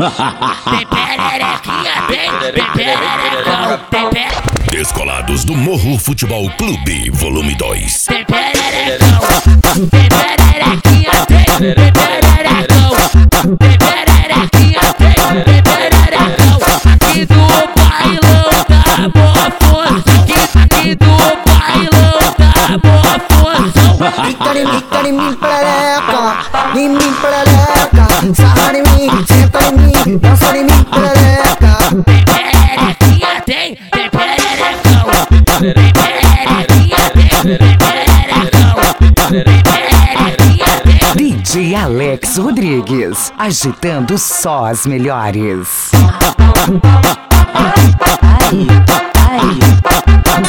Tem pererequinha, tem pererecão, tem pererecão. Descolados do Morro Futebol Clube, volume 2. Tem pererecão, tem pererequinha, tem pererecão. Tem pererequinha, tem pererecão. Aqui do bailão da boa função. Aqui do bailão da boa função. Fica em mim, perereca. Sarra em mim, senta em mim, dança em mim, perereca. Tem pererequinha, tem pererecão. Tem pererequinha, tem pererecão. Tem pererequinha, tem. DJ Alex Rodrigues, agitando só as melhores.